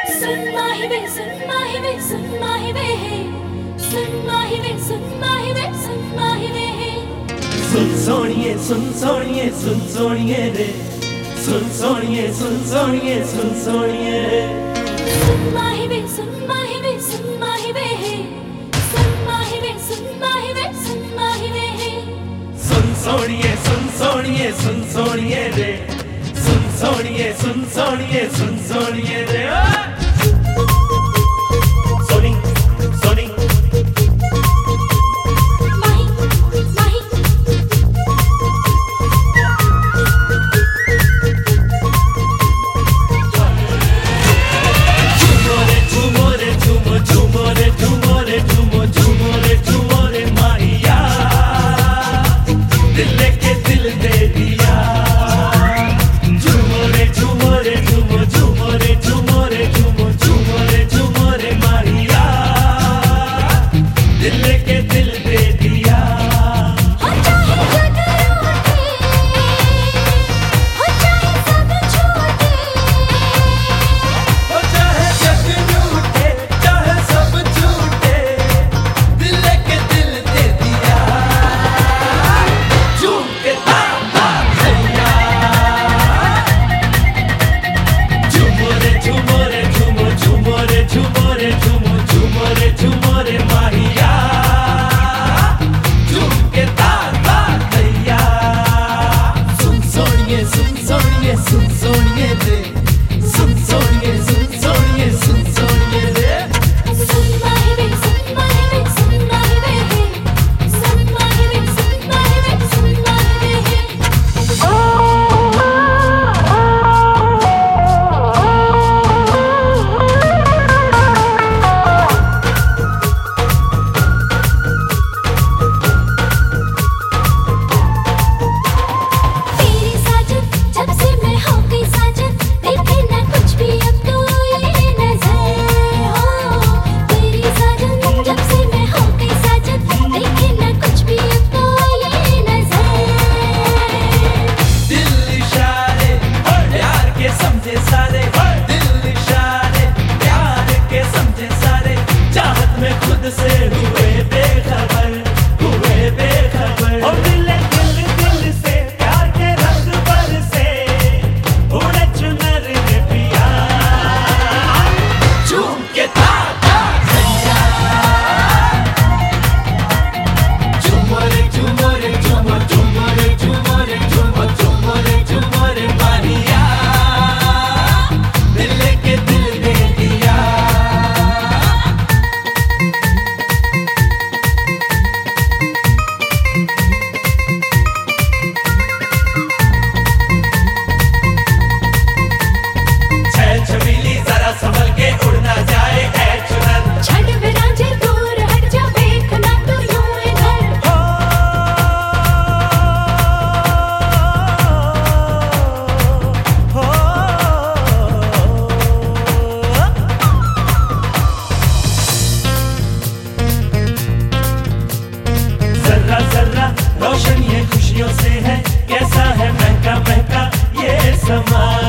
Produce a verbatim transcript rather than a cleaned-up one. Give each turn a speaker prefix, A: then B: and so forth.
A: सुन माही वे सुन माही वे सुन माही वे है सुन माही वे सुन माही वे सुन माही वे है
B: सुन सोनिए सुन सोनिए सुन सोनिए रे सुन सोनिए सुन सोनिए सुन सोनिए
A: सुन माही वे सुन माही वे सुन माही वे है सुन माही वे सुन माही वे सुन माही वे है
B: सुन सोनिए सुन सोनिए सुन सोनिए रे सुन सोनिए सुन सोनिए सुन सोनिए रे सोनी सोनी
A: माही माही
B: झूमो रे झूमो रे झूमो झूमो रे झूमो रे झूमो झूमो रे झूमो रे माहिया दिल लेके दिल दे दिया झूमो रे झूमो रे झूमो झूमो रे झूमो रे झूमो झूमो रे झूमो रे माहिया दिल लेके दिल दे दिया
A: हो चाहे जग लूटे हो चाहे सब छूटे
B: ओ चाहे जग लूटे चाहे सब छूटे दिल लेके दिल दे दिया झूम के ताता भैया झूमो रे झूमो रे झूमो झूमो रे झूमो रे झूमो झूमो रे झूमो रे माहिया झूम के ताता भैया सुन सोनिए सुन सोनिए सुन सोनिए रे सुन सोनिए सुन सोनिए सुन सोनिए रे
A: सुन माही वे सुन माही वे सुन माही वे है सुन माही वे सुन माही वे सुन माही वे है तेरी साजन जब से मैं हो गई साजन देखे ना कुछ भी अब तो ये नजर हो तेरी साजन जब से मैं हो गई साजन देखे ना कुछ भी अब तो ये नजर
B: दिल इशारे प्यार के समझे सारे दिल इशारे प्यार के समझे सारे चाहत में खुद से हुए बेखबर हुए बेखबर ओ दिल दिल दिल से प्यार के रंग पर से उड़े चुनर ने पिया झूम के ताता भैया झूमो रे झूमो रे झूमो झूमो रे झूमो रे झूमो झूमो रे झूमो रे माहिया दिल लेके दिल दे दिया छैल छबीली जरा संभल के उड़ना जाए ऐ चुनर
A: छड़ विराजे दूर हट जा देखना तू यूं इधर
B: हो हो जर्रा जर्रा रोशन ये खुशियों से है कैसा है महका महका ये समा